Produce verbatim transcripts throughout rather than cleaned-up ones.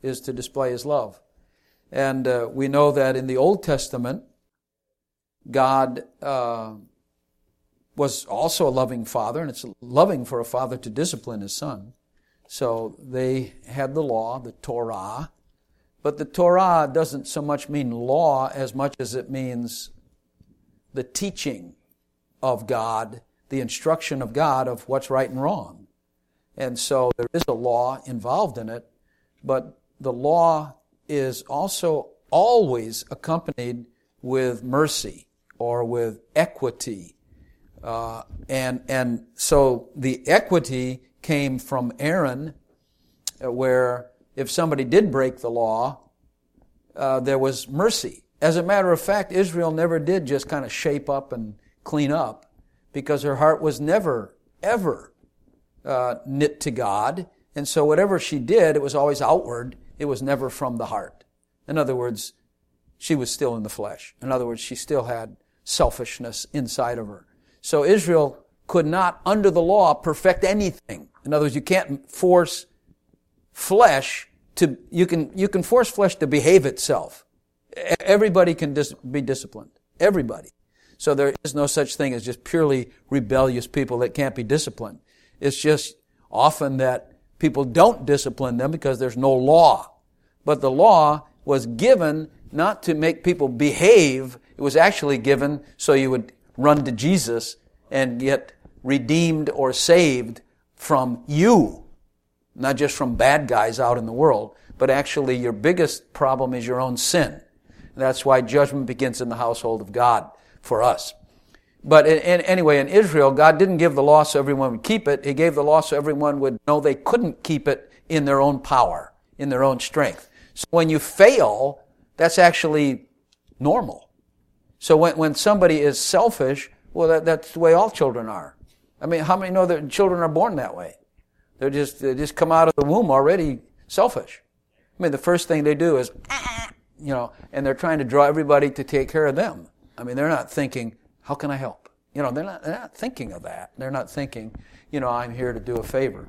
is to display His love. And uh, we know that in the Old Testament, God uh, was also a loving Father, and it's loving for a father to discipline his son. So they had the law, the Torah, but the Torah doesn't so much mean law as much as it means the teaching of God, the instruction of God of what's right and wrong. And so there is a law involved in it, but the law is also always accompanied with mercy or with equity. Uh, and and so the equity came from Aaron, uh, where if somebody did break the law, uh, there was mercy. As a matter of fact, Israel never did just kind of shape up and clean up, because her heart was never, ever uh, knit to God. And so whatever she did, it was always outward. It was never from the heart. In other words, she was still in the flesh. In other words, she still had selfishness inside of her. So Israel could not, under the law, perfect anything. In other words, you can't force flesh to, you can, you can force flesh to behave itself. Everybody can dis- be disciplined. Everybody. So there is no such thing as just purely rebellious people that can't be disciplined. It's just often that people don't discipline them because there's no law. But the law was given not to make people behave. It was actually given so you would run to Jesus and get redeemed or saved from you. Not just from bad guys out in the world, but actually your biggest problem is your own sin. That's why judgment begins in the household of God for us. But in, in, anyway, in Israel, God didn't give the law so everyone would keep it. He gave the law so everyone would know they couldn't keep it in their own power, in their own strength. So when you fail, that's actually normal. So when, when somebody is selfish, well, that, that's the way all children are. I mean, how many know that children are born that way? They're just, they just come out of the womb already selfish. I mean, the first thing they do is, you know, and they're trying to draw everybody to take care of them. I mean, they're not thinking, how can I help? You know, they're not, they're not thinking of that. They're not thinking, you know, I'm here to do a favor.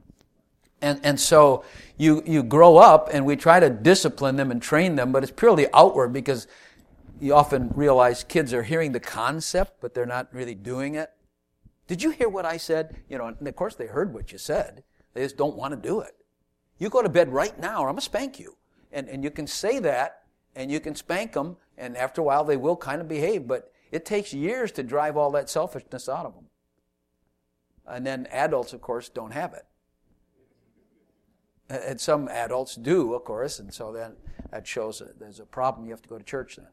And, and so you, you grow up and we try to discipline them and train them, but it's purely outward because you often realize kids are hearing the concept, but they're not really doing it. Did you hear what I said? You know, and of course they heard what you said. They just don't want to do it. You go to bed right now or I'm going to spank you. And, and you can say that and you can spank them, and after a while they will kind of behave, but it takes years to drive all that selfishness out of them. And then adults, of course, don't have it. And some adults do, of course, and so then that shows that there's a problem. You have to go to church then.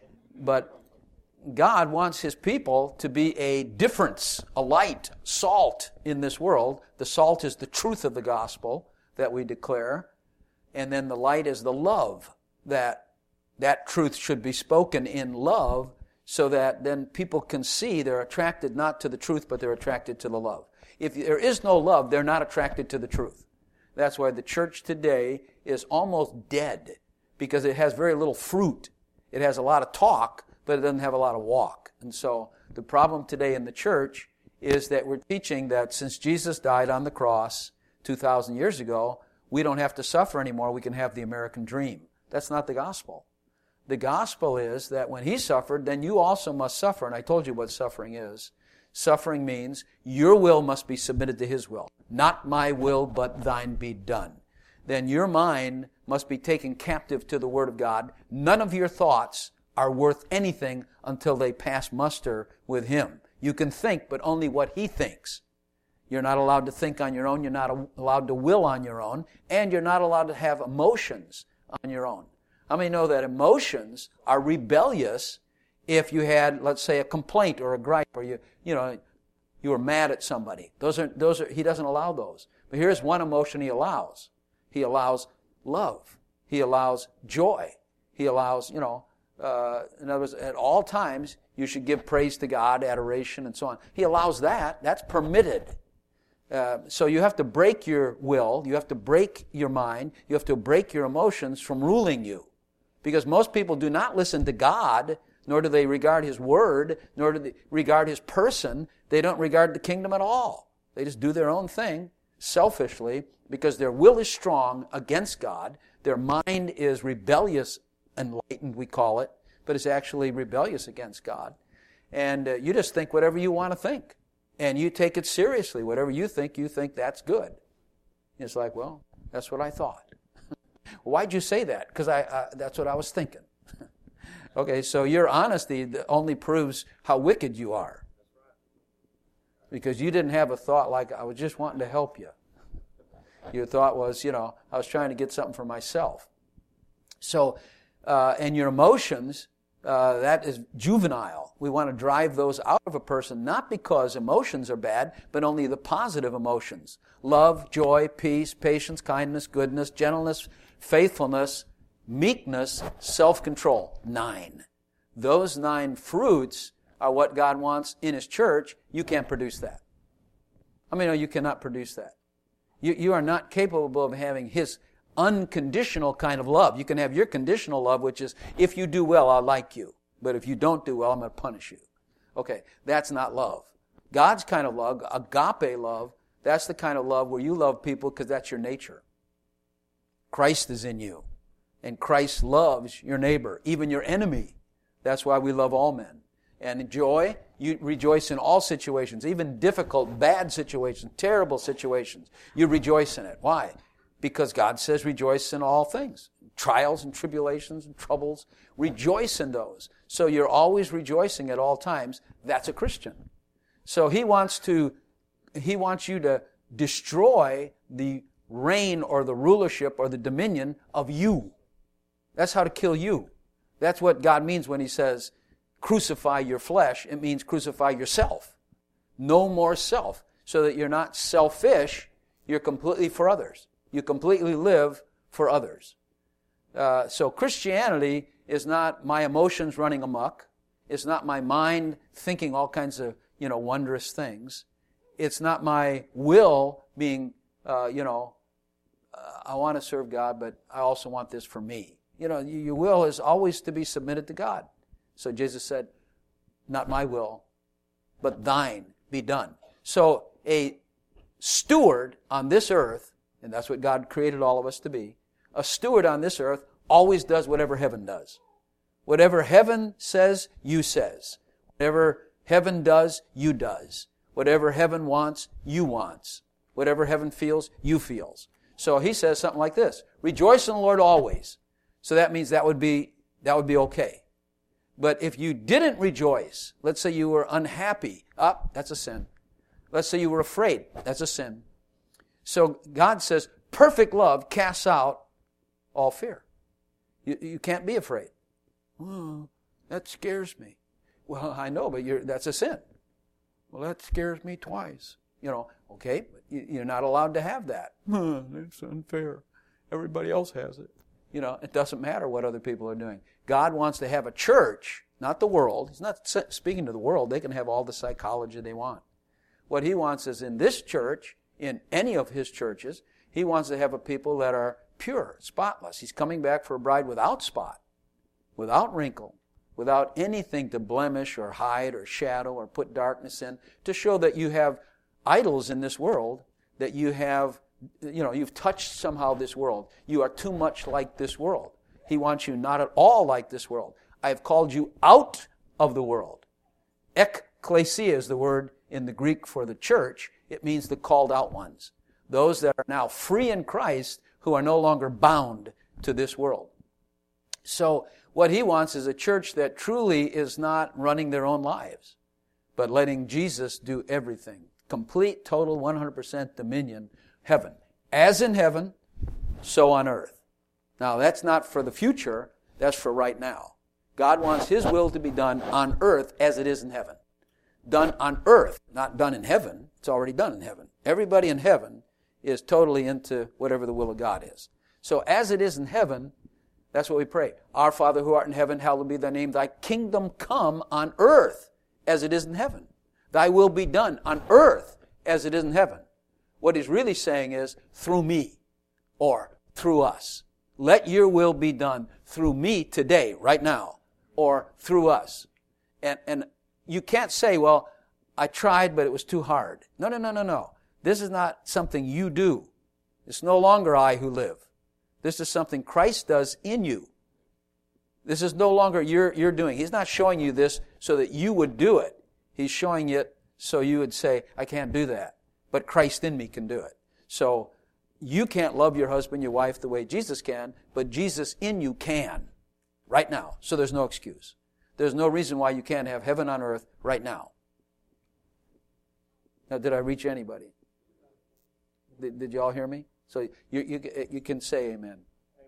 But God wants His people to be a difference, a light, salt in this world. The salt is the truth of the gospel that we declare. And then the light is the love, that that truth should be spoken in love so that then people can see they're attracted not to the truth, but they're attracted to the love. If there is no love, they're not attracted to the truth. That's why the church today is almost dead, because it has very little fruit. It has a lot of talk, but it doesn't have a lot of walk. And so the problem today in the church is that we're teaching that since Jesus died on the cross two thousand years ago, we don't have to suffer anymore. We can have the American dream. That's not the gospel. The gospel is that when He suffered, then you also must suffer. And I told you what suffering is. Suffering means your will must be submitted to His will. Not my will, but thine be done. Then your mind must be taken captive to the Word of God. None of your thoughts are worth anything until they pass muster with Him. You can think, but only what He thinks. You're not allowed to think on your own. You're not allowed to will on your own. And you're not allowed to have emotions on your own. How many know that emotions are rebellious if you had, let's say, a complaint or a gripe, or you, you know, you were mad at somebody? Those are, those are, He doesn't allow those. But here's one emotion He allows. He allows love. He allows joy. He allows, you know, uh, in other words, at all times, you should give praise to God, adoration, and so on. He allows that. That's permitted. Uh, so you have to break your will. You have to break your mind. You have to break your emotions from ruling you. Because most people do not listen to God, nor do they regard His Word, nor do they regard His person. They don't regard the kingdom at all. They just do their own thing selfishly because their will is strong against God. Their mind is rebellious, enlightened, we call it, but it's actually rebellious against God. And uh, you just think whatever you want to think. And you take it seriously. Whatever you think, you think that's good. It's like, well, that's what I thought. Why'd you say that? Because I, I that's what I was thinking. Okay, so your honesty only proves how wicked you are. Because you didn't have a thought like, I was just wanting to help you. Your thought was, you know, I was trying to get something for myself. So, uh, and your emotions, uh, that is juvenile. We want to drive those out of a person, not because emotions are bad, but only the positive emotions. Love, joy, peace, patience, kindness, goodness, gentleness, faithfulness, meekness, self-control. Nine. Those nine fruits are what God wants in His church. You can't produce that. I mean, no, you cannot produce that. You, you are not capable of having His unconditional kind of love. You can have your conditional love, which is, if you do well, I'll like you. But if you don't do well, I'm going to punish you. Okay, that's not love. God's kind of love, agape love, that's the kind of love where you love people because that's your nature. Christ is in you. And Christ loves your neighbor, even your enemy. That's why we love all men. And joy, you rejoice in all situations, even difficult, bad situations, terrible situations. You rejoice in it. Why? Because God says rejoice in all things. Trials and tribulations and troubles. Rejoice in those. So you're always rejoicing at all times. That's a Christian. So He wants to, He wants you to destroy the reign or the rulership or the dominion of you. That's how to kill you. That's what God means when He says, crucify your flesh. It means crucify yourself. No more self. So that you're not selfish, you're completely for others. You completely live for others. Uh, so Christianity is not my emotions running amok. It's not my mind thinking all kinds of, you know, wondrous things. It's not my will being, uh, you know, uh, I want to serve God, but I also want this for me. You know, your will is always to be submitted to God. So Jesus said, not my will, but thine be done. So a steward on this earth, and that's what God created all of us to be, a steward on this earth always does whatever heaven does. Whatever heaven says, you says. Whatever heaven does, you does. Whatever heaven wants, you wants. Whatever heaven feels, you feels. So He says something like this, rejoice in the Lord always. So that means that would be, that would be okay. But if you didn't rejoice, let's say you were unhappy, ah, that's a sin. Let's say you were afraid, that's a sin. So God says, perfect love casts out all fear. You, you can't be afraid. Oh, that scares me. Well, I know, but you're, that's a sin. Well, that scares me twice. You know, okay, but you're not allowed to have that. It's unfair. Everybody else has it. You know, it doesn't matter what other people are doing. God wants to have a church, not the world. He's not speaking to the world. They can have all the psychology they want. What He wants is in this church, in any of His churches, He wants to have a people that are pure, spotless. He's coming back for a bride without spot, without wrinkle, without anything to blemish or hide or shadow or put darkness in, to show that you have idols in this world, that you have, you know, you've touched somehow this world. You are too much like this world. He wants you not at all like this world. I have called you out of the world. Ekklesia is the word in the Greek for the church. It means the called out ones. Those that are now free in Christ, who are no longer bound to this world. So what He wants is a church that truly is not running their own lives, but letting Jesus do everything. Complete, total, one hundred percent dominion, heaven. As in heaven, so on earth. Now that's not for the future, that's for right now. God wants His will to be done on earth as it is in heaven. Done on earth, not done in heaven. It's already done in heaven. Everybody in heaven is totally into whatever the will of God is. So as it is in heaven, that's what we pray. Our Father who art in heaven, hallowed be thy name. Thy kingdom come on earth as it is in heaven. Thy will be done on earth as it is in heaven. What He's really saying is, through me, or through us. Let your will be done through me today, right now, or through us. And, and you can't say, well, I tried, but it was too hard. No, no, no, no, no. This is not something you do. It's no longer I who live. This is something Christ does in you. This is no longer you're, you're doing. He's not showing you this so that you would do it. He's showing it so you would say, I can't do that. But Christ in me can do it. So you can't love your husband, your wife the way Jesus can, but Jesus in you can. Right now. So there's no excuse. There's no reason why you can't have heaven on earth right now. Now, did I reach anybody? Did, did you all hear me? So you, you, you can say amen. Amen.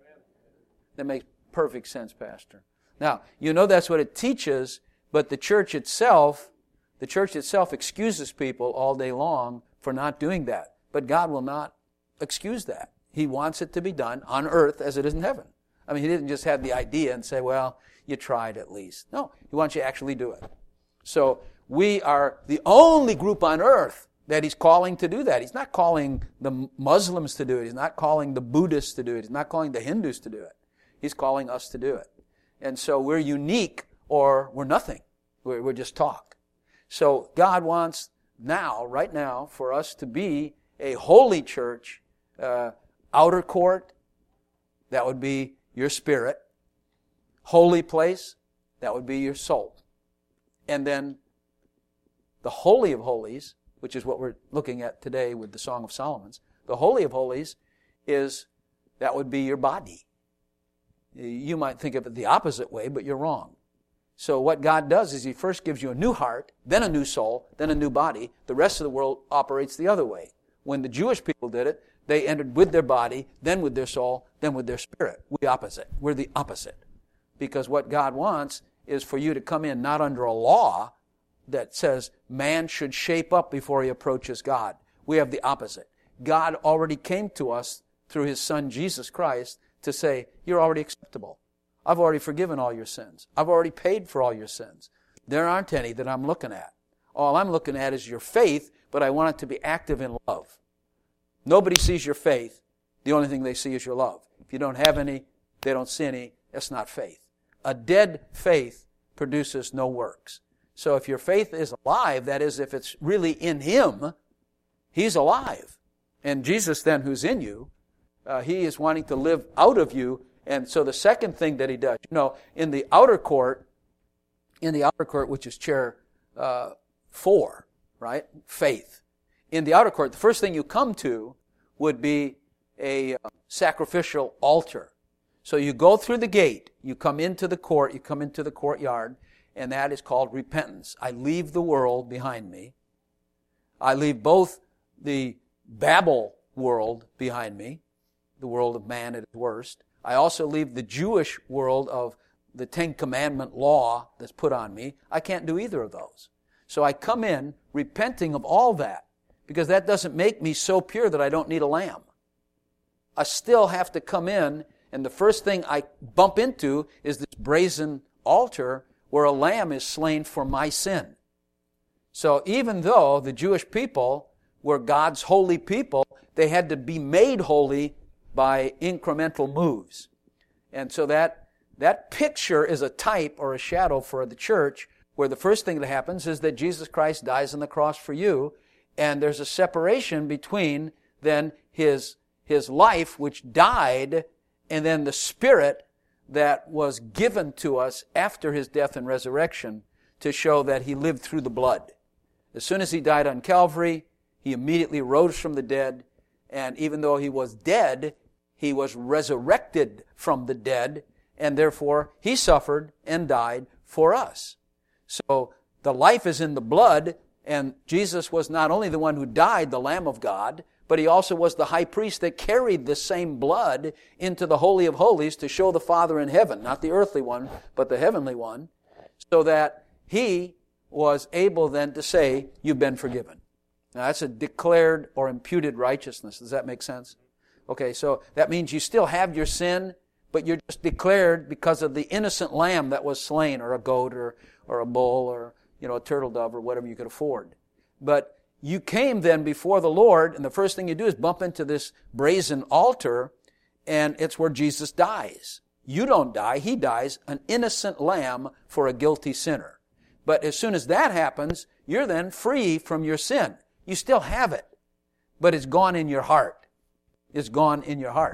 That makes perfect sense, Pastor. Now, you know that's what it teaches, but the church itself, the church itself excuses people all day long for not doing that. But God will not excuse that. He wants it to be done on earth as it is in heaven. I mean, He didn't just have the idea and say, well, you tried at least. No, He wants you to actually do it. So we are the only group on earth that He's calling to do that. He's not calling the Muslims to do it. He's not calling the Buddhists to do it. He's not calling the Hindus to do it. He's calling us to do it. And so we're unique or we're nothing. We're, we're just talk. So God wants now, right now, for us to be a holy church, uh, outer court, that would be your spirit. Holy place, that would be your soul. And then the Holy of Holies, which is what we're looking at today with the Song of Solomon's, the Holy of Holies is, that would be your body. You might think of it the opposite way, but you're wrong. So what God does is He first gives you a new heart, then a new soul, then a new body. The rest of the world operates the other way. When the Jewish people did it, they entered with their body, then with their soul, then with their spirit. We're the opposite. We're the opposite. Because what God wants is for you to come in not under a law that says man should shape up before he approaches God. We have the opposite. God already came to us through His Son Jesus Christ to say, you're already acceptable. I've already forgiven all your sins. I've already paid for all your sins. There aren't any that I'm looking at. All I'm looking at is your faith, but I want it to be active in love. Nobody sees your faith. The only thing they see is your love. If you don't have any, they don't see any, that's not faith. A dead faith produces no works. So if your faith is alive, that is, if it's really in Him, He's alive. And Jesus then, who's in you, uh, He is wanting to live out of you. And so the second thing that He does, you know, in the outer court, in the outer court, which is chair uh, four, right? Faith. In the outer court, the first thing you come to would be a uh, sacrificial altar. So you go through the gate, you come into the court, you come into the courtyard, and that is called repentance. I leave the world behind me. I leave both the Babel world behind me, the world of man at its worst. I also leave the Jewish world of the Ten Commandment law that's put on me. I can't do either of those. So I come in repenting of all that, because that doesn't make me so pure that I don't need a lamb. I still have to come in, and the first thing I bump into is this brazen altar where a lamb is slain for my sin. So even though the Jewish people were God's holy people, they had to be made holy by incremental moves. And so that, that picture is a type or a shadow for the church, where the first thing that happens is that Jesus Christ dies on the cross for you, and there's a separation between then His, His life, which died, and then the Spirit that was given to us after His death and resurrection to show that He lived through the blood. As soon as He died on Calvary, He immediately rose from the dead, and even though He was dead, He was resurrected from the dead, and therefore He suffered and died for us. So the life is in the blood, and Jesus was not only the one who died, the Lamb of God, but He also was the high priest that carried the same blood into the Holy of Holies to show the Father in heaven, not the earthly one, but the heavenly one, so that He was able then to say, you've been forgiven. Now that's a declared or imputed righteousness. Does that make sense? Okay, so that means you still have your sin, but you're just declared because of the innocent lamb that was slain, or a goat, or, or a bull, or, you know, a turtle dove, or whatever you could afford. But you came then before the Lord, and the first thing you do is bump into this brazen altar, and it's where Jesus dies. You don't die, He dies, an innocent lamb for a guilty sinner. But as soon as that happens, you're then free from your sin. You still have it, but it's gone in your heart. It's gone in your heart.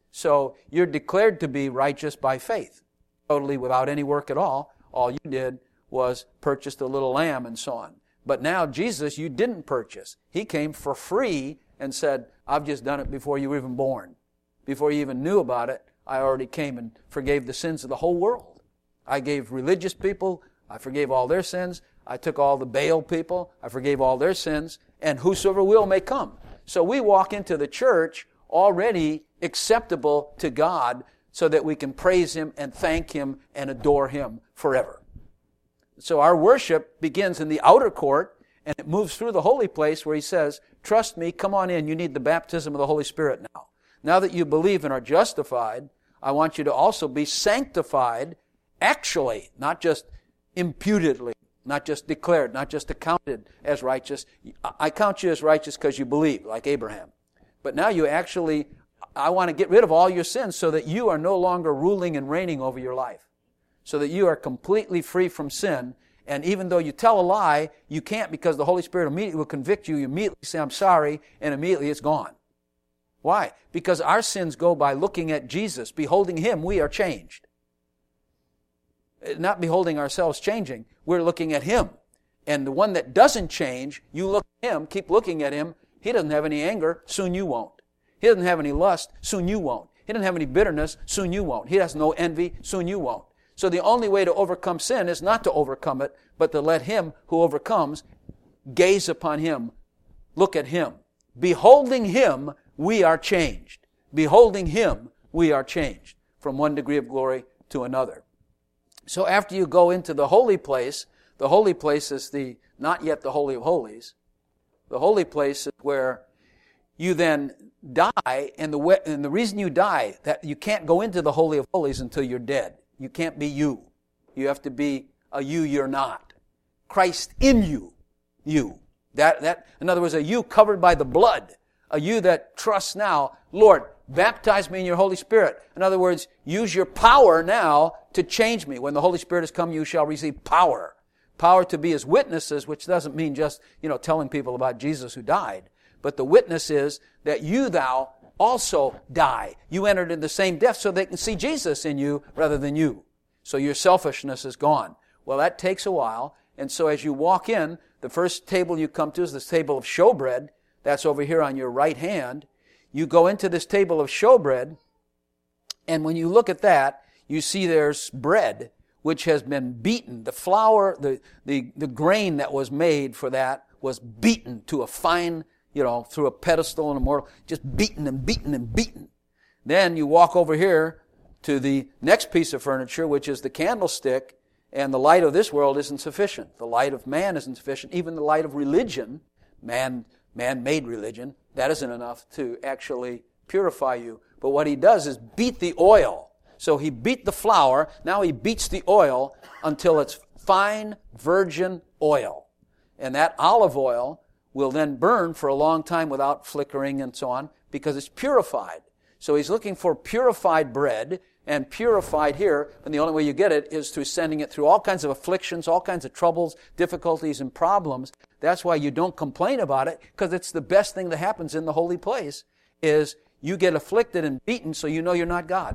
So you're declared to be righteous by faith, totally without any work at all. All you did was purchase the little lamb and so on. But now Jesus, you didn't purchase. He came for free and said, I've just done it before you were even born. Before you even knew about it, I already came and forgave the sins of the whole world. I gave religious people, I forgave all their sins. I took all the Baal people, I forgave all their sins, and whosoever will may come. So we walk into the church already acceptable to God so that we can praise Him and thank Him and adore Him forever. So our worship begins in the outer court and it moves through the holy place where He says, trust me, come on in, you need the baptism of the Holy Spirit now. Now that you believe and are justified, I want you to also be sanctified actually, not just imputedly, not just declared, not just accounted as righteous. I count you as righteous because you believe, like Abraham. But now you actually, I want to get rid of all your sins so that you are no longer ruling and reigning over your life. So that you are completely free from sin. And even though you tell a lie, you can't, because the Holy Spirit immediately will convict you. You immediately say, I'm sorry, and immediately it's gone. Why? Because our sins go by looking at Jesus. Beholding Him, we are changed. Not beholding ourselves changing. We're looking at Him. And the one that doesn't change, you look at Him, keep looking at Him. He doesn't have any anger, soon you won't. He doesn't have any lust, soon you won't. He doesn't have any bitterness, soon you won't. He has no envy, soon you won't. So the only way to overcome sin is not to overcome it, but to let Him who overcomes gaze upon Him, look at Him. Beholding Him, we are changed. Beholding Him, we are changed from one degree of glory to another. So after you go into the holy place, the holy place is the not yet the Holy of Holies. The holy place is where you then die, and the and the reason you die, that you can't go into the Holy of Holies until you're dead. You can't be you. You have to be a you you're not. Christ in you, you. That that in other words, a you covered by the blood. A you that trusts now, Lord, baptize me in your Holy Spirit. In other words, use your power now to change me. When the Holy Spirit has come, you shall receive power. Power to be His witnesses, which doesn't mean just, you know, telling people about Jesus who died. But the witness is that you, thou, also die. You entered in the same death so they can see Jesus in you rather than you. So your selfishness is gone. Well, that takes a while. And so as you walk in, the first table you come to is this table of showbread. That's over here on your right hand. You go into this table of showbread, and when you look at that, you see there's bread which has been beaten. The flour, the, the, the grain that was made for that was beaten to a fine, you know, through a pedestal and a mortar, just beaten and beaten and beaten. Then you walk over here to the next piece of furniture, which is the candlestick, and the light of this world isn't sufficient. The light of man isn't sufficient. Even the light of religion, man, man-made religion, that isn't enough to actually purify you. But what he does is beat the oil. So he beat the flour, now he beats the oil until it's fine virgin oil. And that olive oil will then burn for a long time without flickering and so on, because it's purified. So he's looking for purified bread, and purified here, and the only way you get it is through sending it through all kinds of afflictions, all kinds of troubles, difficulties, and problems. That's why you don't complain about it, because it's the best thing that happens in the holy place, is you get afflicted and beaten so you know you're not God.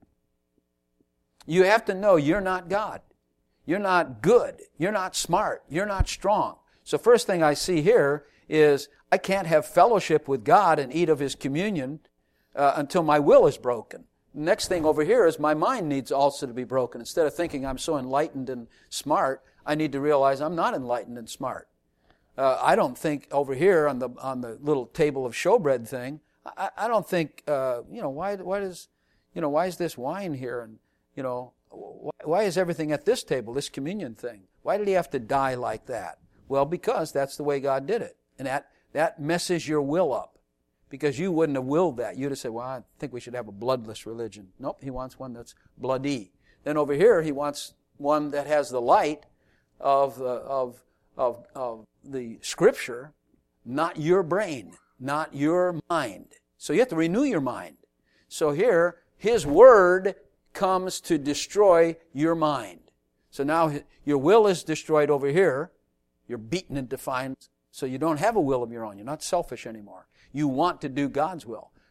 You have to know you're not God. You're not good. You're not smart. You're not strong. So first thing I see here is I can't have fellowship with God and eat of His communion uh, until my will is broken. Next thing over here is my mind needs also to be broken. Instead of thinking I'm so enlightened and smart, I need to realize I'm not enlightened and smart. Uh, I don't think over here on the on the little table of showbread thing, I, I don't think, uh, you know, why why does, you know, why is this wine here? And, you know, why, why is everything at this table, this communion thing? Why did He have to die like that? Well, because that's the way God did it. And that, that messes your will up. Because you wouldn't have willed that. You'd have said, well, I think we should have a bloodless religion. Nope, He wants one that's bloody. Then over here, He wants one that has the light of the, of, of, of the Scripture, not your brain, not your mind. So you have to renew your mind. So here, His Word comes to destroy your mind. So now your will is destroyed over here. You're beaten and defined, so you don't have a will of your own. You're not selfish anymore. You want to do God's will.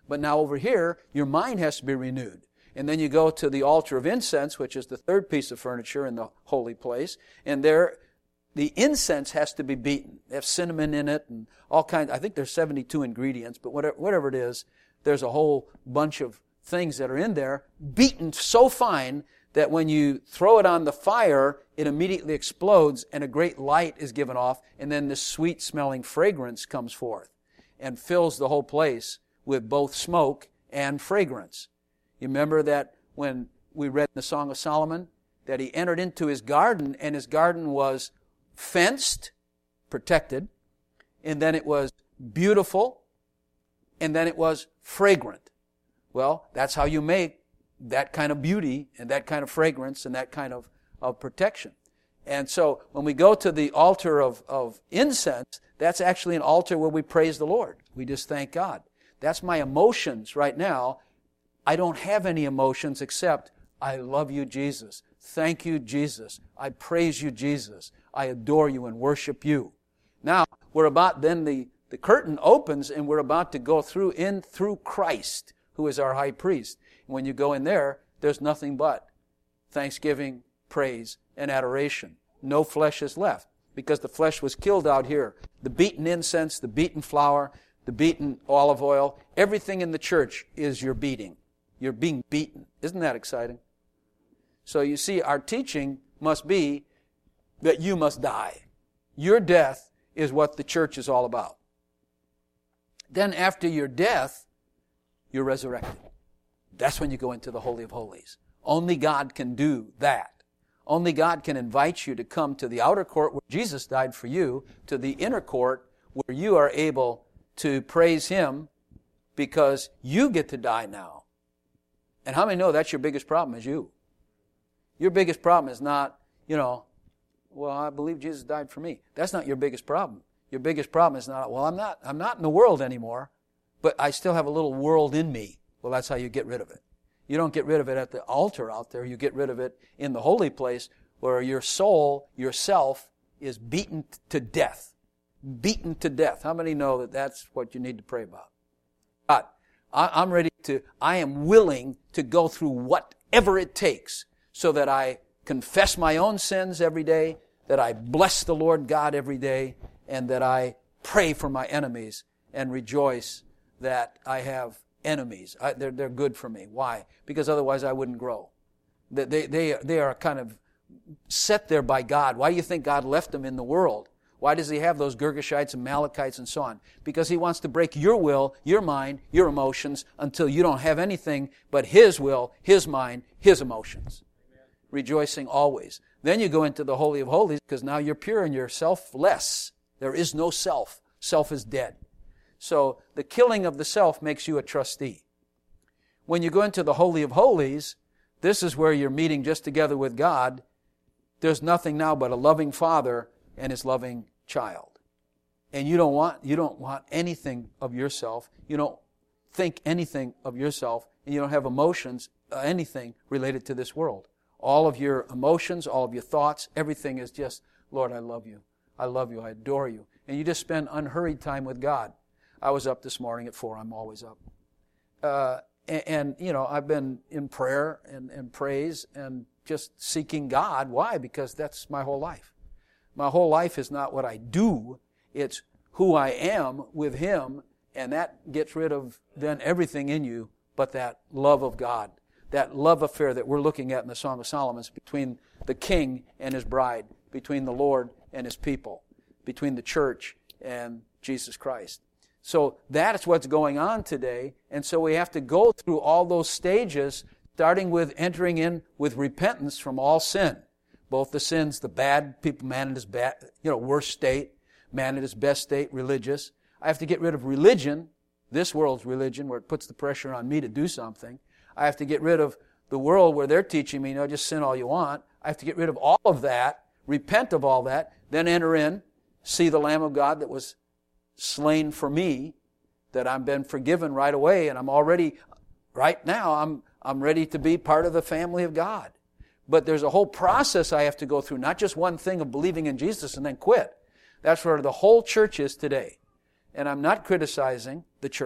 But now over here, your mind has to be renewed. And then you go to the altar of incense, which is the third piece of furniture in the holy place. And there, the incense has to be beaten. They have cinnamon in it and all kinds. I think there's seventy-two ingredients, but whatever, whatever it is, there's a whole bunch of things that are in there, beaten so fine that when you throw it on the fire, it immediately explodes and a great light is given off, and then this sweet-smelling fragrance comes forth and fills the whole place with both smoke and fragrance. You remember that when we read in the Song of Solomon, that he entered into his garden, and his garden was fenced, protected, and then it was beautiful, and then it was fragrant. Well, that's how you make that kind of beauty and that kind of fragrance and that kind of, of protection. And so when we go to the altar of, of incense, that's actually an altar where we praise the Lord. We just thank God. That's my emotions right now. I don't have any emotions except I love you, Jesus. Thank you, Jesus. I praise you, Jesus. I adore you and worship you. Now, we're about, then the, the curtain opens and we're about to go through in through Christ, who is our high priest. And when you go in there, there's nothing but thanksgiving, praise, and adoration. No flesh is left because the flesh was killed out here. The beaten incense, the beaten flour, the beaten olive oil, everything in the church is your beating. You're being beaten. Isn't that exciting? So you see, our teaching must be that you must die. Your death is what the church is all about. Then after your death, you're resurrected. That's when you go into the Holy of Holies. Only God can do that. Only God can invite you to come to the outer court where Jesus died for you, to the inner court where you are able to praise Him because you get to die now. And how many know that's your biggest problem is you? Your biggest problem is not, you know, well, I believe Jesus died for me. That's not your biggest problem. Your biggest problem is not, well, I'm not, I'm not in the world anymore, but I still have a little world in me. Well, that's how you get rid of it. You don't get rid of it at the altar out there. You get rid of it in the holy place where your soul, yourself, is beaten to death. Beaten to death. How many know that that's what you need to pray about? God, I'm ready to, I am willing to go through whatever it takes so that I confess my own sins every day, that I bless the Lord God every day, and that I pray for my enemies and rejoice that I have enemies. I, they're, they're good for me. Why? Because otherwise I wouldn't grow. They, they, they, they are kind of set there by God. Why do you think God left them in the world? Why does He have those Girgashites and Amalekites and so on? Because He wants to break your will, your mind, your emotions until you don't have anything but His will, His mind, His emotions. Amen. Rejoicing always. Then you go into the Holy of Holies because now you're pure and you're selfless. There is no self. Self is dead. So the killing of the self makes you a trustee. When you go into the Holy of Holies, this is where you're meeting just together with God. There's nothing now but a loving Father and His loving child. And you don't want, you don't want anything of yourself. You don't think anything of yourself. And you don't have emotions, uh, anything related to this world. All of your emotions, all of your thoughts, everything is just, Lord, I love you. I love you. I adore you. And you just spend unhurried time with God. I was up this morning at four. I'm always up. Uh, and, and, you know, I've been in prayer and, and praise and just seeking God. Why? Because that's my whole life. My whole life is not what I do. It's who I am with Him. And that gets rid of then everything in you but that love of God. That love affair that we're looking at in the Song of Solomon is between the king and his bride, between the Lord and His people, between the church and Jesus Christ. So that's what's going on today. And so we have to go through all those stages, starting with entering in with repentance from all sin. Both the sins, the bad, people, man in his bad, you know, worst state, man in his best state, religious. I have to get rid of religion, this world's religion, where it puts the pressure on me to do something. I have to get rid of the world where they're teaching me, you know, just sin all you want. I have to get rid of all of that, repent of all that, then enter in, see the Lamb of God that was slain for me, that I've been forgiven right away, and I'm already, right now, I'm I'm ready to be part of the family of God. But there's a whole process I have to go through, not just one thing of believing in Jesus and then quit. That's where the whole church is today. And I'm not criticizing the church.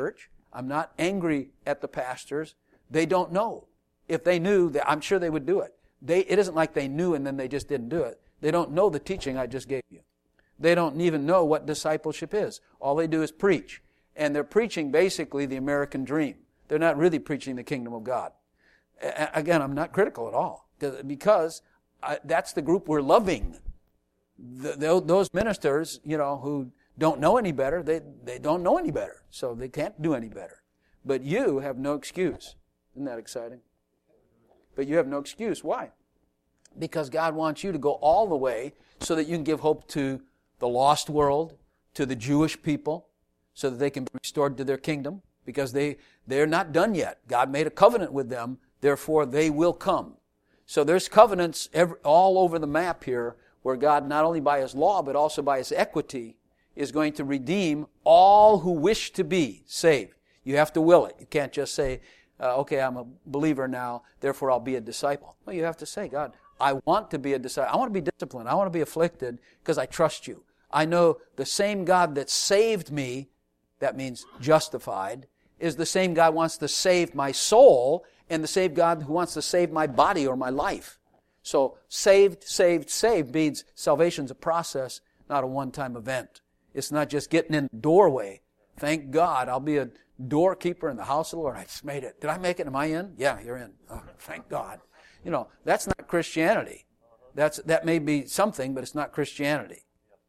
I'm not angry at the pastors. They don't know. If they knew, I'm sure they would do it. They, it isn't like they knew and then they just didn't do it. They don't know the teaching I just gave you. They don't even know what discipleship is. All they do is preach. And they're preaching basically the American dream. They're not really preaching the kingdom of God. Again, I'm not critical at all. Because I, that's the group we're loving. The, the, those ministers, you know, who don't know any better, they, they don't know any better. So they can't do any better. But you have no excuse. Isn't that exciting? But you have no excuse. Why? Because God wants you to go all the way so that you can give hope to the lost world, to the Jewish people, so that they can be restored to their kingdom, because they, they're not done yet. God made a covenant with them, therefore they will come. So there's covenants every, all over the map here where God, not only by His law, but also by His equity, is going to redeem all who wish to be saved. You have to will it. You can't just say, uh, okay, I'm a believer now, therefore I'll be a disciple. No, you have to say, God, I want to be a disciple. I want to be disciplined. I want to be afflicted because I trust you. I know the same God that saved me, that means justified, is the same God who wants to save my soul and the same God who wants to save my body or my life. So saved, saved, saved means salvation's a process, not a one-time event. It's not just getting in the doorway. Thank God I'll be a doorkeeper in the house of the Lord. I just made it. Did I make it? Am I in? Yeah, you're in. Oh, thank God. You know, that's not Christianity. That's, that may be something, but it's not Christianity.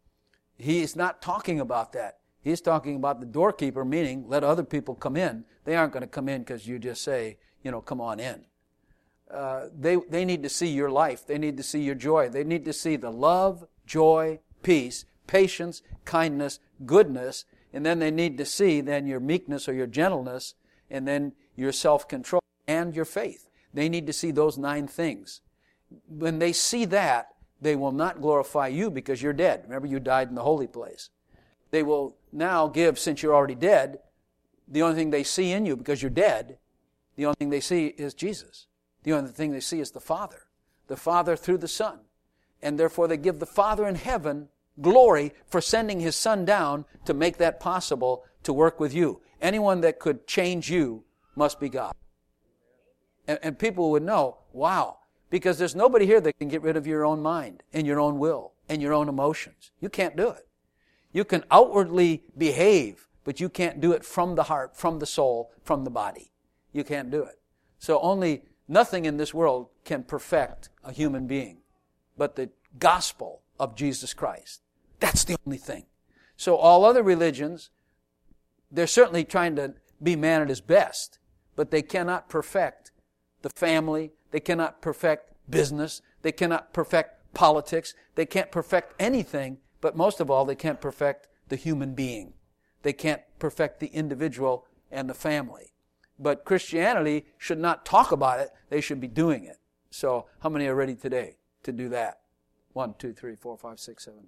He is not talking about that. He's talking about the doorkeeper, meaning let other people come in. They aren't going to come in because you just say, you know, come on in. Uh, they, they need to see your life. They need to see your joy. They need to see the love, joy, peace, patience, kindness, goodness, and then they need to see then your meekness or your gentleness, and then your self-control and your faith. They need to see those nine things. When they see that, they will not glorify you because you're dead. Remember, you died in the holy place. They will now give, since you're already dead, the only thing they see in you because you're dead, the only thing they see is Jesus. The only thing they see is the Father. The Father through the Son. And therefore they give the Father in heaven glory for sending His Son down to make that possible to work with you. Anyone that could change you must be God. And, and people would know, wow, because there's nobody here that can get rid of your own mind and your own will and your own emotions. You can't do it. You can outwardly behave, but you can't do it from the heart, from the soul, from the body. You can't do it. So only nothing in this world can perfect a human being but the gospel of Jesus Christ. That's the only thing. So all other religions, they're certainly trying to be man at his best, but they cannot perfect the family. They cannot perfect business. They cannot perfect politics. They can't perfect anything, but most of all, they can't perfect the human being. They can't perfect the individual and the family. But Christianity should not talk about it. They should be doing it. So how many are ready today to do that? One, two, three, four, five, six, seven,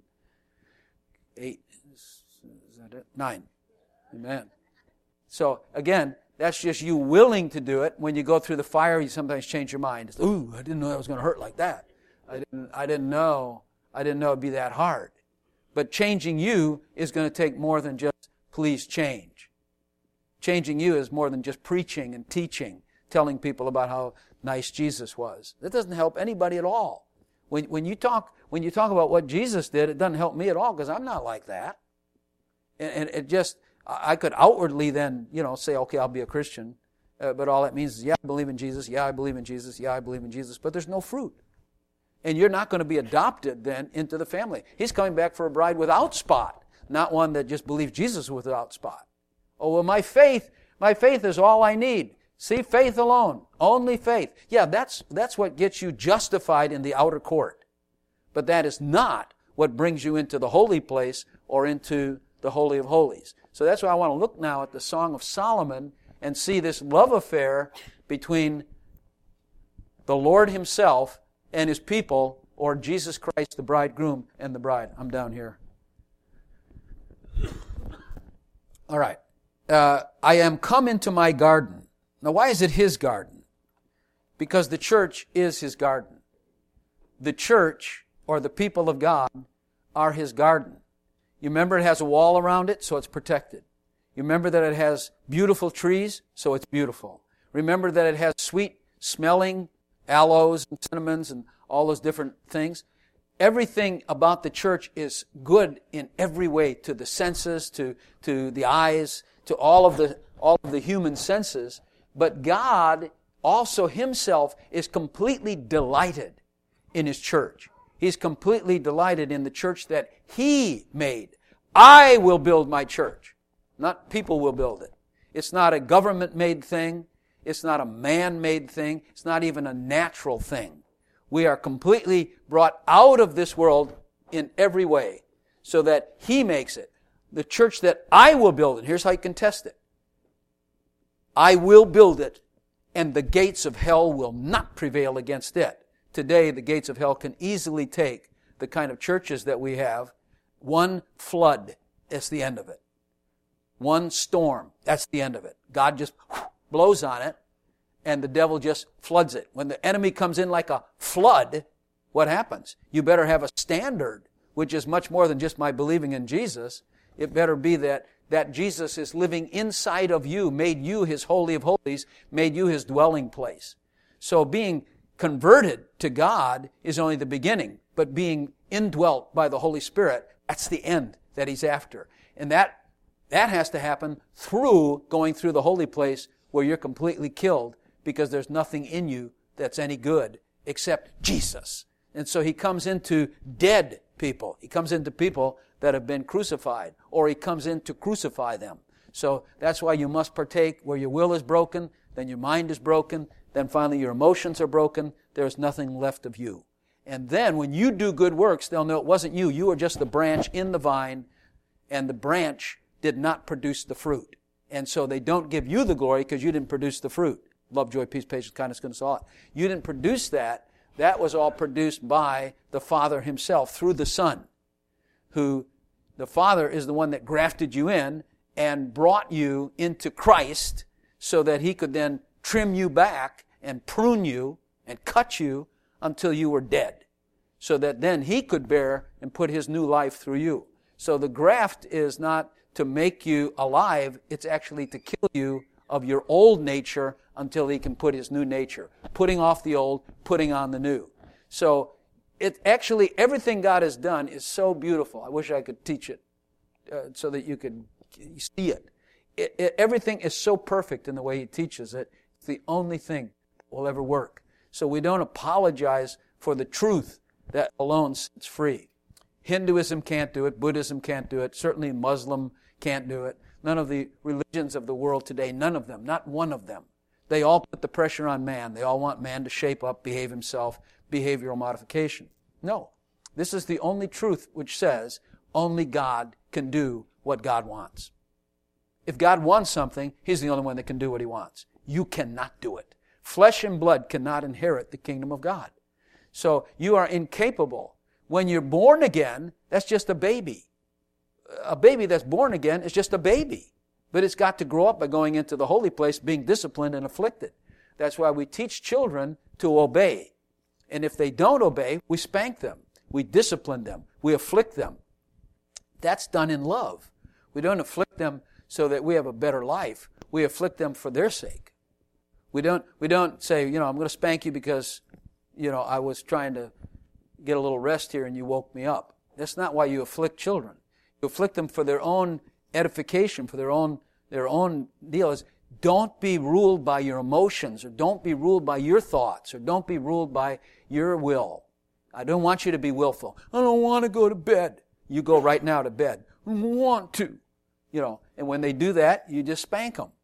eight. Is that it? Nine. Amen. So again, that's just you willing to do it. When you go through the fire, you sometimes change your mind. It's, ooh, I didn't know that was going to hurt like that. I didn't, I didn't know. I didn't know it'd be that hard. But changing you is going to take more than just, please change. Changing you is more than just preaching and teaching, telling people about how nice Jesus was. That doesn't help anybody at all. When, when you talk, when you talk about what Jesus did, it doesn't help me at all because I'm not like that. And, and it just, I could outwardly then, you know, say, okay, I'll be a Christian. Uh, but all that means is, yeah, I believe in Jesus. Yeah, I believe in Jesus. Yeah, I believe in Jesus. But there's no fruit. And you're not going to be adopted then into the family. He's coming back for a bride without spot, not one that just believes Jesus without spot. Oh, well, my faith, my faith is all I need. See, faith alone, only faith. Yeah, that's, that's what gets you justified in the outer court. But that is not what brings you into the holy place or into the Holy of Holies. So that's why I want to look now at the Song of Solomon and see this love affair between the Lord Himself and His people, or Jesus Christ, the bridegroom, and the bride. I'm down here. All right. Uh, I am come into my garden. Now, why is it His garden? Because the church is His garden. The church, or the people of God, are His garden. You remember it has a wall around it, so it's protected. You remember that it has beautiful trees, so it's beautiful. Remember that it has sweet smelling aloes and cinnamons and all those different things. Everything about the church is good in every way, to the senses, to, to the eyes, to all of the, all of the human senses. But God also Himself is completely delighted in His church. He's completely delighted in the church that He made. I will build my church. Not people will build it. It's not a government-made thing. It's not a man-made thing. It's not even a natural thing. We are completely brought out of this world in every way so that He makes it. The church that I will build it, here's how you can test it. I will build it, and the gates of hell will not prevail against it. Today, the gates of hell can easily take the kind of churches that we have. One flood, that's the end of it. One storm, that's the end of it. God just blows on it, and the devil just floods it. When the enemy comes in like a flood, what happens? You better have a standard, which is much more than just my believing in Jesus. It better be that, that Jesus is living inside of you, made you His Holy of Holies, made you His dwelling place. So being converted to God is only the beginning, but being indwelt by the Holy Spirit, that's the end that He's after. And that, that has to happen through going through the holy place where you're completely killed, because there's nothing in you that's any good except Jesus. And so He comes into dead people. He comes into people that have been crucified, or He comes in to crucify them. So that's why you must partake where your will is broken, then your mind is broken, then finally your emotions are broken, there's nothing left of you. And then when you do good works, they'll know it wasn't you. You were just the branch in the vine, and the branch did not produce the fruit. And so they don't give you the glory because you didn't produce the fruit. Love, joy, peace, patience, kindness, goodness, all that. You didn't produce that. That was all produced by the Father Himself through the Son, who the Father is the one that grafted you in and brought you into Christ so that He could then trim you back and prune you and cut you until you were dead, so that then He could bear and put His new life through you. So the graft is not to make you alive, it's actually to kill you of your old nature until He can put His new nature. Putting off the old, putting on the new. So it actually, everything God has done is so beautiful. I wish I could teach it uh, so that you could see it. It, it. Everything is so perfect in the way He teaches it. It's the only thing that will ever work. So we don't apologize for the truth that alone sets free. Hinduism can't do it. Buddhism can't do it. Certainly Muslim can't do it. None of the religions of the world today, none of them, not one of them. They all put the pressure on man. They all want man to shape up, behave himself, behavioral modification. No. This is the only truth which says only God can do what God wants. If God wants something, He's the only one that can do what He wants. You cannot do it. Flesh and blood cannot inherit the kingdom of God. So you are incapable. When you're born again, that's just a baby. A baby that's born again is just a baby. But it's got to grow up by going into the holy place, being disciplined and afflicted. That's why we teach children to obey. And if they don't obey, we spank them. We discipline them. We afflict them. That's done in love. We don't afflict them so that we have a better life. We afflict them for their sake. We don't, we don't say, you know, I'm going to spank you because, you know, I was trying to get a little rest here and you woke me up. That's not why you afflict children. You afflict them for their own edification, for their own their own deal. Is don't be ruled by your emotions, or don't be ruled by your thoughts, or don't be ruled by your will. I don't want you to be willful. I don't want to go to bed. You go right now to bed. I don't want to. You know, and when they do that, you just spank them.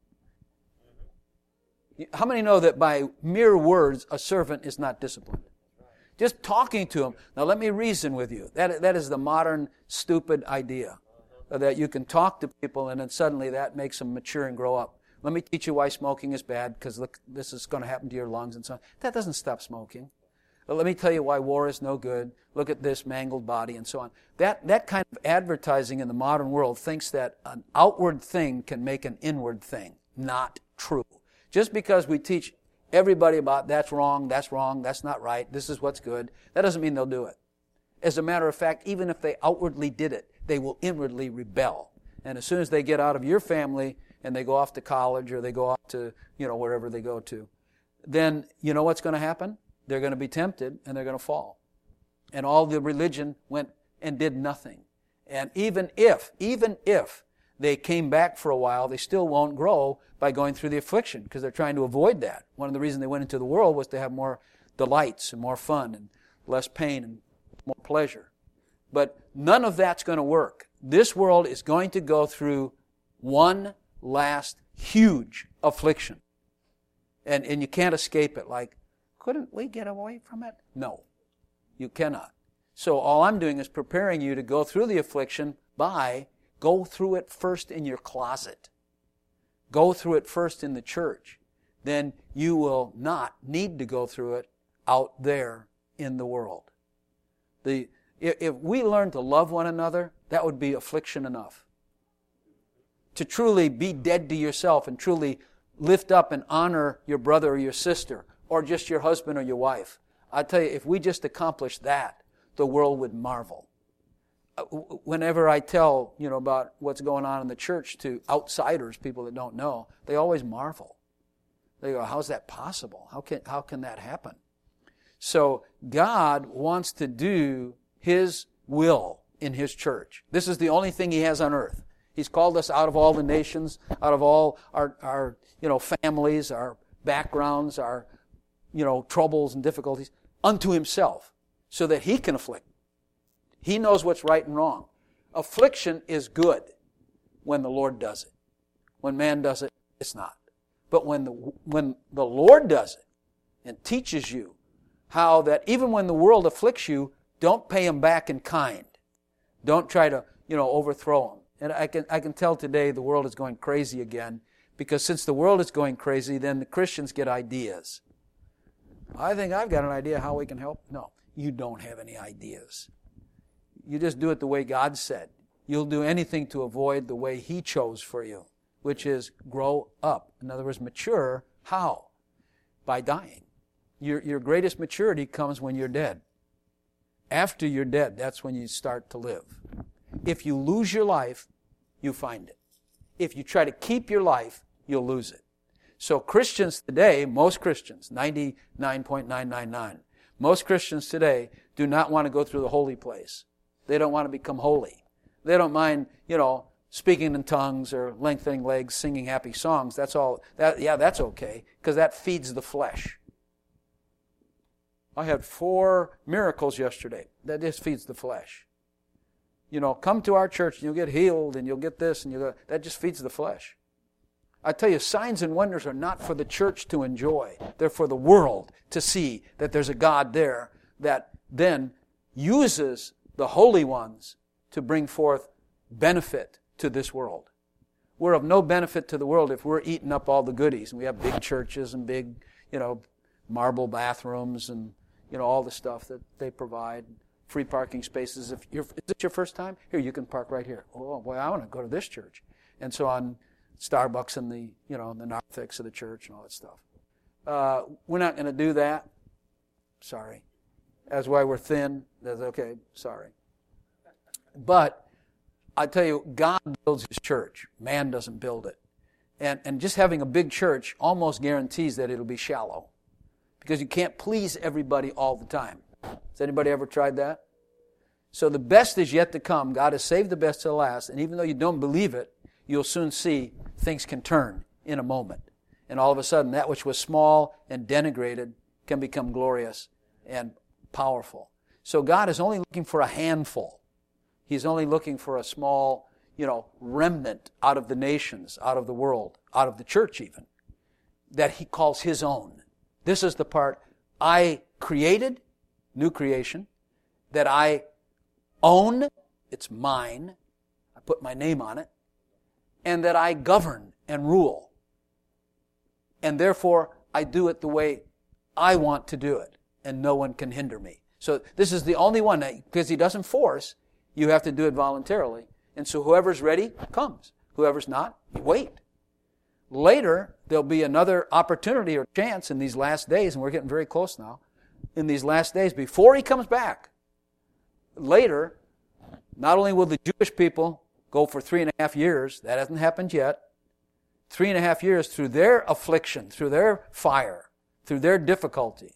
How many know that by mere words, a servant is not disciplined? Just talking to them. Now let me reason with you. That, that is the modern stupid idea. That you can talk to people and then suddenly that makes them mature and grow up. Let me teach you why smoking is bad, because look, this is going to happen to your lungs and so on. That doesn't stop smoking. But let me tell you why war is no good. Look at this mangled body and so on. That, that kind of advertising in the modern world thinks that an outward thing can make an inward thing. Not true. Just because we teach everybody about that's wrong, that's wrong, that's not right, this is what's good, that doesn't mean they'll do it. As a matter of fact, even if they outwardly did it, they will inwardly rebel. And as soon as they get out of your family and they go off to college or they go off to, you know, wherever they go to, then you know what's going to happen? They're going to be tempted and they're going to fall. And all the religion went and did nothing. And even if, even if they came back for a while, they still won't grow by going through the affliction because they're trying to avoid that. One of the reasons they went into the world was to have more delights and more fun and less pain and more pleasure. But none of that's going to work. This world is going to go through one last huge affliction. And, and you can't escape it. Like, couldn't we get away from it? No, you cannot. So all I'm doing is preparing you to go through the affliction by go through it first in your closet. Go through it first in the church. Then you will not need to go through it out there in the world. The, if we learn to love one another, that would be affliction enough. To truly be dead to yourself and truly lift up and honor your brother or your sister or just your husband or your wife. I tell you, if we just accomplish that, the world would marvel. Whenever I tell, you know, about what's going on in the church to outsiders, people that don't know, they always marvel. They go, how's that possible? How can, how can that happen? So God wants to do His will in His church. This is the only thing He has on earth. He's called us out of all the nations, out of all our, our you know, families, our backgrounds, our, you know, troubles and difficulties, unto Himself, so that He can afflict. He knows what's right and wrong. Affliction is good when the Lord does it. When man does it, it's not. But when the, when the Lord does it and teaches you how that even when the world afflicts you, don't pay Him back in kind. Don't try to, you know, overthrow Him. And I can, I can tell today the world is going crazy again, because since the world is going crazy, then the Christians get ideas. I think I've got an idea how we can help. No, you don't have any ideas. You just do it the way God said. You'll do anything to avoid the way He chose for you, which is grow up. In other words, mature. How? By dying. Your, your greatest maturity comes when you're dead. After you're dead, that's when you start to live. If you lose your life, you find it. If you try to keep your life, you'll lose it. So Christians today, most Christians, ninety-nine point nine nine nine, most Christians today do not want to go through the holy place. They don't want to become holy. They don't mind, you know, speaking in tongues or lengthening legs, singing happy songs. That's all. That, yeah, that's okay, because that feeds the flesh. I had four miracles yesterday. That just feeds the flesh. You know, come to our church and you'll get healed and you'll get this and you'll, that just feeds the flesh. I tell you, signs and wonders are not for the church to enjoy. They're for the world to see that there's a God there that then uses the holy ones to bring forth benefit to this world. We're of no benefit to the world if we're eating up all the goodies. And we have big churches and big, you know, marble bathrooms and, you know, all the stuff that they provide. Free parking spaces. If you're, is this your first time? Here, you can park right here. Oh, boy, I want to go to this church. And so on Starbucks and the, you know, the narthex of the church and all that stuff. Uh, we're not going to do that. Sorry. That's why we're thin. That's okay. Sorry. But I tell you, God builds His church. Man doesn't build it. And, and just having a big church almost guarantees that it'll be shallow. Because you can't please everybody all the time. Has anybody ever tried that? So the best is yet to come. God has saved the best to the last. And even though you don't believe it, you'll soon see things can turn in a moment. And all of a sudden, that which was small and denigrated can become glorious and powerful. So God is only looking for a handful. He's only looking for a small, you know, remnant out of the nations, out of the world, out of the church even, that He calls His own. This is the part I created, new creation, that I own, it's mine, I put my name on it, and that I govern and rule. And therefore, I do it the way I want to do it, and no one can hinder me. So this is the only one, that, because He doesn't force, you have to do it voluntarily. And so whoever's ready comes. Whoever's not, you wait. Later, there'll be another opportunity or chance in these last days, and we're getting very close now, in these last days, before He comes back. Later, not only will the Jewish people go for three and a half years. That hasn't happened yet. Three and a half years through their affliction, through their fire, through their difficulty.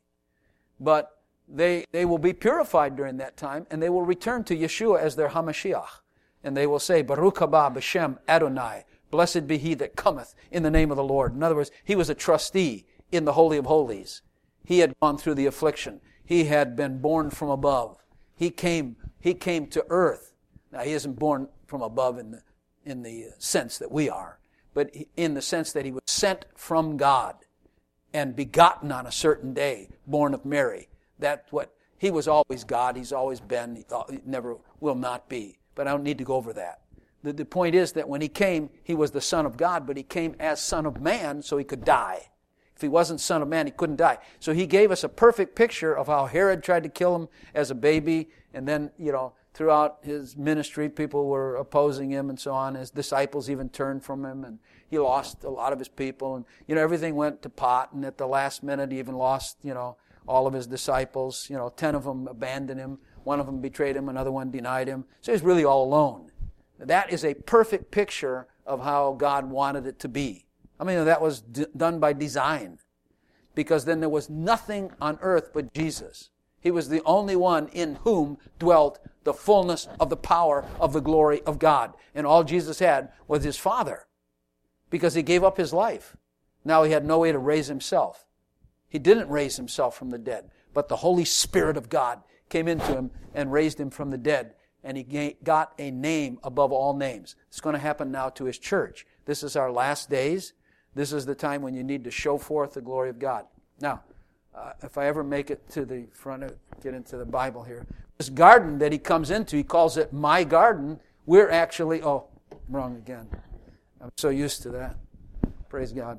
But they they will be purified during that time, and they will return to Yeshua as their HaMashiach. And they will say, Baruch haba b'shem Adonai, blessed be he that cometh in the name of the Lord. In other words, he was a trustee in the Holy of Holies. He had gone through the affliction. He had been born from above. He came, he came to earth. Now, he isn't born from above in the, in the sense that we are, but in the sense that he was sent from God and begotten on a certain day, born of Mary. That's what, he was always God. He's always been. He never will not be. But I don't need to go over that. The, the point is that when he came, he was the Son of God, but he came as Son of Man so he could die. If he wasn't Son of Man, he couldn't die. So he gave us a perfect picture of how Herod tried to kill him as a baby, and then, you know, throughout his ministry, people were opposing him and so on. His disciples even turned from him, and he lost a lot of his people. And, you know, everything went to pot, and at the last minute, he even lost, you know, all of his disciples. You know, ten of them abandoned him. One of them betrayed him. Another one denied him. So he's really all alone. That is a perfect picture of how God wanted it to be. I mean, that was d- done by design, because then there was nothing on earth but Jesus. He was the only one in whom dwelt the fullness of the power of the glory of God. And all Jesus had was his Father, because he gave up his life. Now he had no way to raise himself. He didn't raise himself from the dead, but the Holy Spirit of God came into him and raised him from the dead, and he got a name above all names. It's going to happen now to his church. This is our last days. This is the time when you need to show forth the glory of God. Now, uh, if I ever make it to the front, of, get into the Bible here. This garden that he comes into, he calls it my garden. We're actually, oh, wrong again. I'm so used to that. Praise God.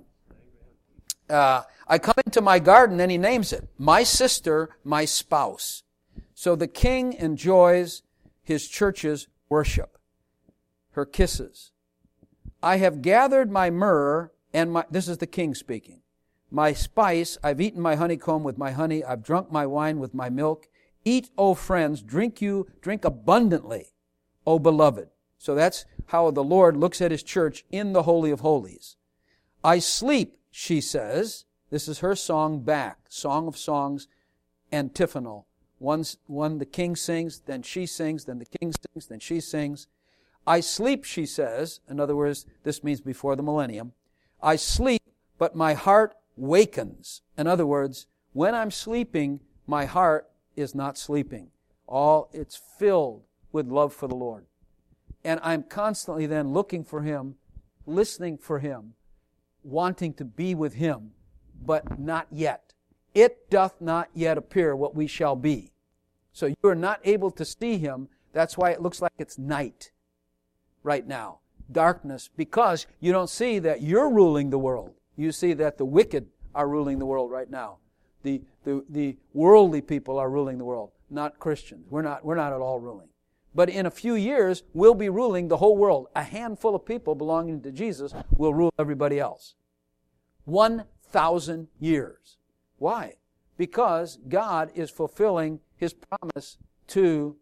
Uh, I come into my garden, and he names it, my sister, my spouse. So the king enjoys his church's worship, her kisses. I have gathered my myrrh, and my, this is the king speaking, my spice, I've eaten my honeycomb with my honey, I've drunk my wine with my milk. Eat, O friends, drink you, drink abundantly, O beloved. So that's how the Lord looks at his church in the Holy of Holies. I sleep, she says. This is her song back, Song of Songs, antiphonal. One, one the king sings, then she sings, then the king sings, then she sings. I sleep, she says. In other words, this means before the millennium. I sleep, but my heart wakens. In other words, when I'm sleeping, my heart is not sleeping. All it's filled with love for the Lord. And I'm constantly then looking for him, listening for him, wanting to be with him, but not yet. It doth not yet appear what we shall be. So you are not able to see him. That's why it looks like it's night right now. Darkness, because you don't see that you're ruling the world. You see that the wicked are ruling the world right now. The, the, the worldly people are ruling the world, not Christians. We're not, we're not at all ruling. But in a few years, we'll be ruling the whole world. A handful of people belonging to Jesus will rule everybody else. One thousand years. Why? Because God is fulfilling his promise to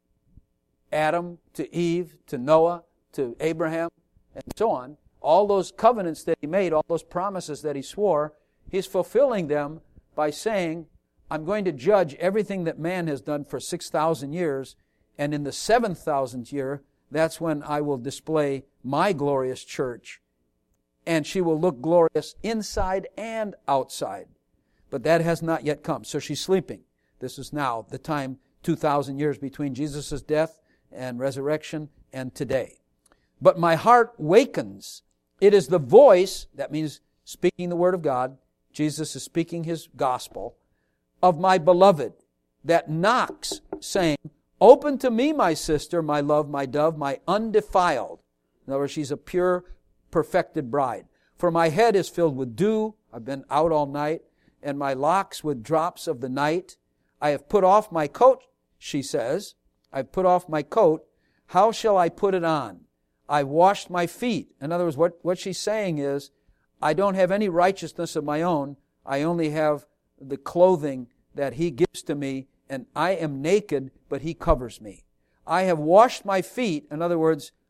Adam, to Eve, to Noah, to Abraham, and so on. All those covenants that he made, all those promises that he swore, he's fulfilling them by saying, I'm going to judge everything that man has done for six thousand years, and in the seven thousandth year, that's when I will display my glorious church, and she will look glorious inside and outside. But that has not yet come. So she's sleeping. This is now the time, two thousand years between Jesus' death and resurrection and today. But my heart wakens. It is the voice, that means speaking the word of God, Jesus is speaking his gospel, of my beloved, that knocks, saying, open to me, my sister, my love, my dove, my undefiled. In other words, she's a pure, perfected bride. For my head is filled with dew. I've been out all night. And my locks with drops of the night. I have put off my coat, she says. I've put off my coat. How shall I put it on? I've washed my feet. In other words, what, what she's saying is, I don't have any righteousness of my own. I only have the clothing that he gives to me, and I am naked, but he covers me. I have washed my feet. In other words,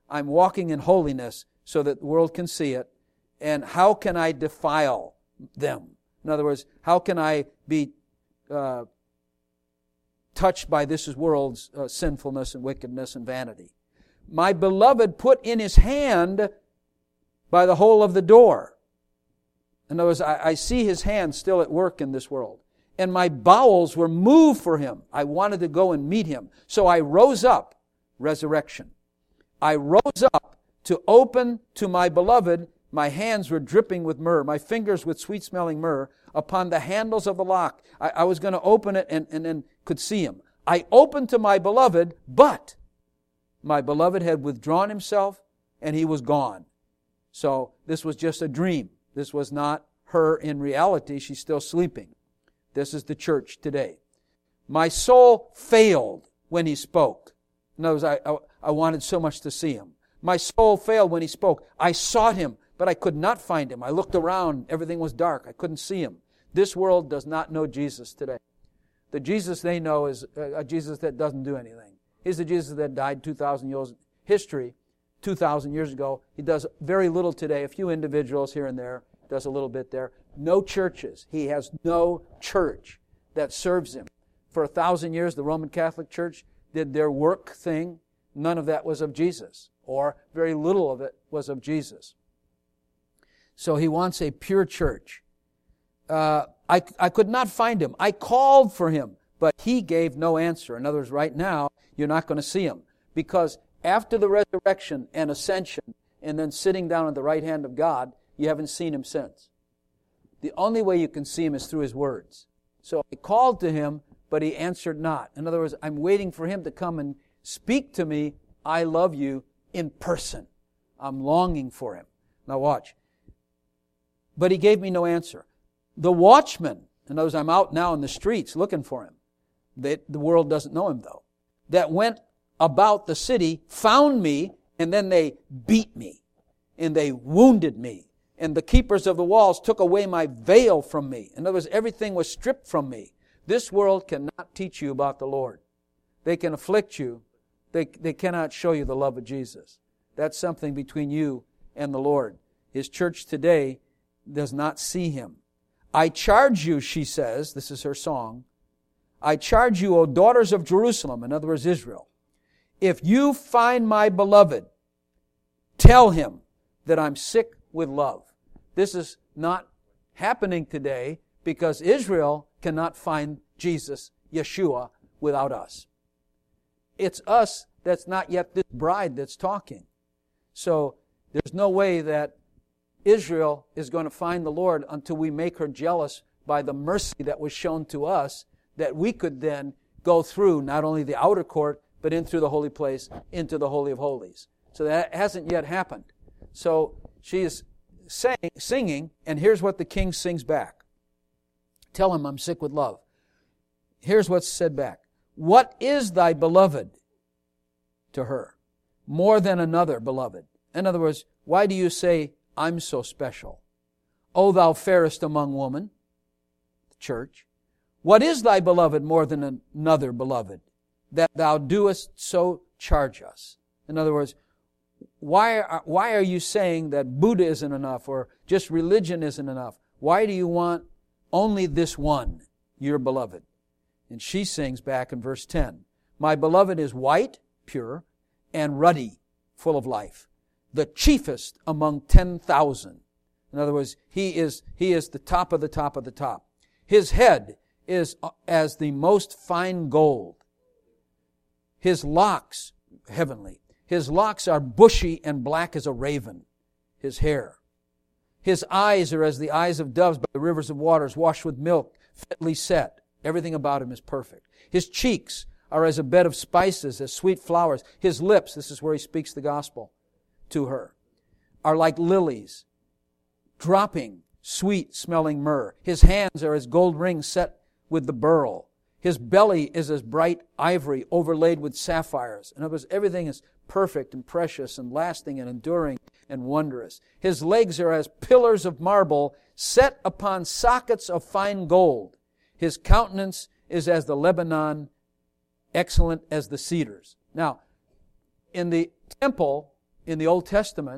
I'm walking in holiness so that the world can see it. And how can I defile them? In other words, how can I be uh, touched by this world's uh, sinfulness and wickedness and vanity? My beloved put in his hand by the hole of the door. In other words, I, I see his hand still at work in this world. And my bowels were moved for him. I wanted to go and meet him. So I rose up, resurrection. I rose up to open to my beloved. My hands were dripping with myrrh, my fingers with sweet-smelling myrrh, upon the handles of the lock. I, I was going to open it and, and then could see him. I opened to my beloved, but my beloved had withdrawn himself and he was gone. So this was just a dream. This was not her in reality. She's still sleeping. This is the church today. My soul failed when he spoke. In other words, I, I, I wanted so much to see him. My soul failed when he spoke. I sought him, but I could not find him. I looked around. Everything was dark. I couldn't see him. This world does not know Jesus today. The Jesus they know is a Jesus that doesn't do anything. He's the Jesus that died two thousand years history, two thousand years ago. He does very little today. A few individuals here and there, does a little bit there. No churches. He has no church that serves him. For a thousand years, the Roman Catholic Church did their work thing. None of that was of Jesus, or very little of it was of Jesus. So he wants a pure church. Uh, I, I could not find him. I called for him, but he gave no answer. In other words, right now, you're not going to see him. Because after the resurrection and ascension, and then sitting down at the right hand of God, you haven't seen him since. The only way you can see him is through his words. So I called to him, but he answered not. In other words, I'm waiting for him to come and speak to me, I love you, in person. I'm longing for him. Now watch. But he gave me no answer. The watchman, in other words, I'm out now in the streets looking for him. They, the world doesn't know him though. That went about the city, found me, and then they beat me. And they wounded me. And the keepers of the walls took away my veil from me. In other words, everything was stripped from me. This world cannot teach you about the Lord. They can afflict you. They, they cannot show you the love of Jesus. That's something between you and the Lord. His church today does not see him. I charge you, she says, this is her song, I charge you, O daughters of Jerusalem, in other words, Israel, if you find my beloved, tell him that I'm sick with love. This is not happening today because Israel cannot find Jesus, Yeshua, without us. It's us that's not yet this bride that's talking. So there's no way that Israel is going to find the Lord until we make her jealous by the mercy that was shown to us, that we could then go through not only the outer court, but in through the holy place, into the Holy of Holies. So that hasn't yet happened. So she is saying, singing, and here's what the king sings back. Tell him I'm sick with love. Here's what's said back. What is thy beloved to her? More than another beloved. In other words, why do you say, I'm so special? O thou fairest among women, the church, what is thy beloved more than another beloved, that thou doest so charge us? In other words, why are, why are you saying that Buddha isn't enough or just religion isn't enough? Why do you want only this one, your beloved? And she sings back in verse ten, my beloved is white, pure, and ruddy, full of life, the chiefest among ten thousand. In other words, he is, he is the top of the top of the top. His head is as the most fine gold. His locks, heavenly, his locks are bushy and black as a raven, his hair. His eyes are as the eyes of doves by the rivers of waters, washed with milk, fitly set. Everything about him is perfect. His cheeks are as a bed of spices, as sweet flowers. His lips, this is where he speaks the gospel to her, are like lilies, dropping sweet-smelling myrrh. His hands are as gold rings set with the beryl. His belly is as bright ivory overlaid with sapphires. In other words, everything is perfect and precious and lasting and enduring and wondrous. His legs are as pillars of marble set upon sockets of fine gold. His countenance is as the Lebanon, excellent as the cedars. Now, in the temple, in the Old Testament,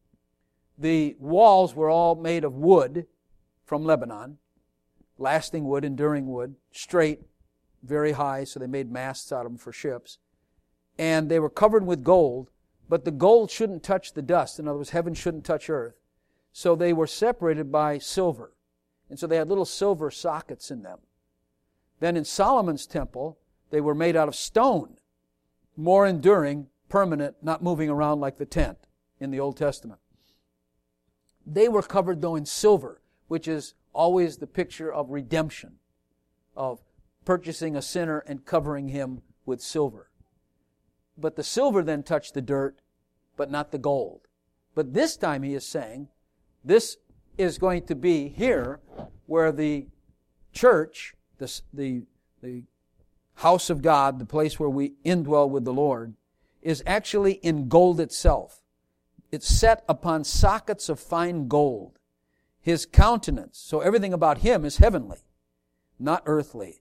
the walls were all made of wood from Lebanon, lasting wood, enduring wood, straight, very high, so they made masts out of them for ships. And they were covered with gold, but the gold shouldn't touch the dust. In other words, heaven shouldn't touch earth. So they were separated by silver. And so they had little silver sockets in them. Then in Solomon's temple, they were made out of stone, more enduring, permanent, not moving around like the tent in the Old Testament. They were covered, though, in silver, which is always the picture of redemption, of purchasing a sinner and covering him with silver. But the silver then touched the dirt, but not the gold. But this time he is saying, this is going to be here where the church, the, the, the house of God, the place where we indwell with the Lord, is actually in gold itself. It's set upon sockets of fine gold. His countenance, so everything about Him is heavenly, not earthly.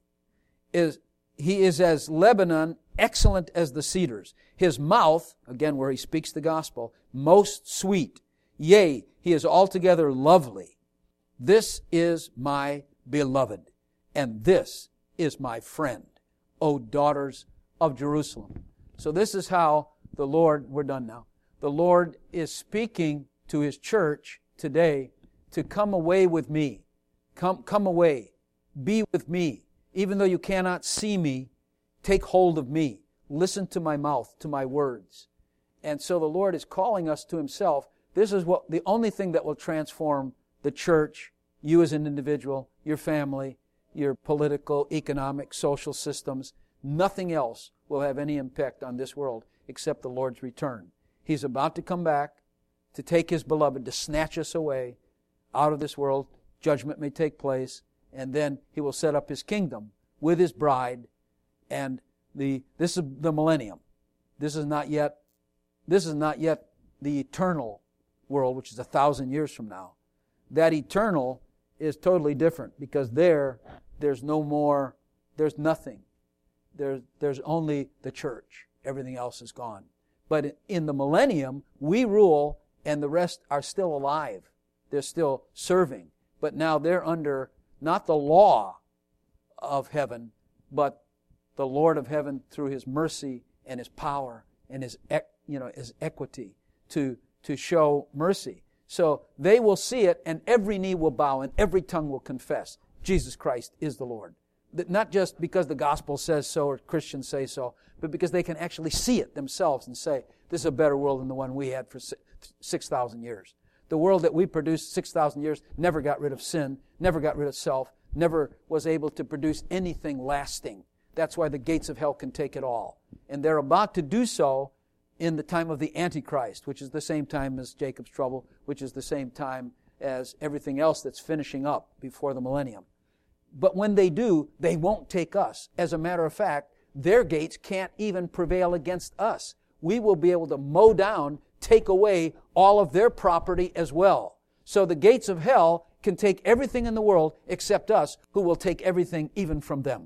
Is He is as Lebanon, excellent as the cedars. His mouth, again where He speaks the gospel, most sweet. Yea, He is altogether lovely. This is my beloved, and this is my friend, O daughters of Jerusalem. So this is how the Lord, we're done now, the Lord is speaking to His church today to come away with me. Come, come away. Be with me. Even though you cannot see me, take hold of me. Listen to my mouth, to my words. And so the Lord is calling us to Himself. This is what the only thing that will transform the church, you as an individual, your family, your political, economic, social systems. Nothing else will have any impact on this world except the Lord's return. He's about to come back to take His beloved, to snatch us away out of this world. Judgment may take place, and then He will set up His kingdom with His bride. And the this is the millennium. This is not yet this is not yet the eternal world, which is a thousand years from now. That eternal is totally different, because there there's no more, there's nothing. There's there's only the church. Everything else is gone. But in the millennium, we rule, and the rest are still alive. They're still serving. But now they're under not the law of heaven, but the Lord of heaven through His mercy and His power and His, you know, His equity to, to show mercy. So they will see it, and every knee will bow and every tongue will confess Jesus Christ is the Lord. Not just because the gospel says so or Christians say so, but because they can actually see it themselves and say, this is a better world than the one we had for six thousand years. The world that we produced six thousand years never got rid of sin, never got rid of self, never was able to produce anything lasting. That's why the gates of hell can take it all. And they're about to do so in the time of the Antichrist, which is the same time as Jacob's trouble, which is the same time as everything else that's finishing up before the millennium. But when they do, they won't take us. As a matter of fact, their gates can't even prevail against us. We will be able to mow down, take away all of their property as well. So the gates of hell can take everything in the world except us, who will take everything even from them.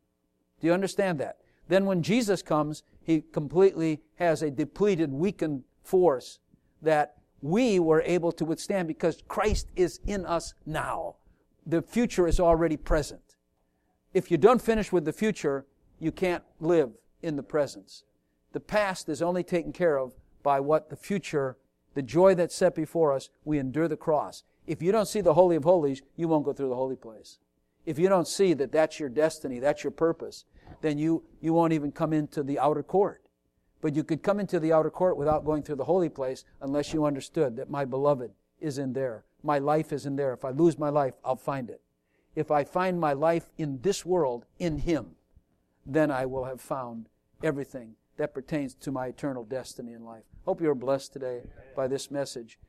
Do you understand that? Then when Jesus comes, He completely has a depleted, weakened force that we were able to withstand because Christ is in us now. The future is already present. If you don't finish with the future, you can't live in the presence. The past is only taken care of by what the future, the joy that's set before us, we endure the cross. If you don't see the Holy of Holies, you won't go through the holy place. If you don't see that that's your destiny, that's your purpose, then you, you won't even come into the outer court. But you could come into the outer court without going through the holy place unless you understood that my beloved is in there. My life is in there. If I lose my life, I'll find it. If I find my life in this world, in Him, then I will have found everything that pertains to my eternal destiny in life. Hope you're blessed today by this message.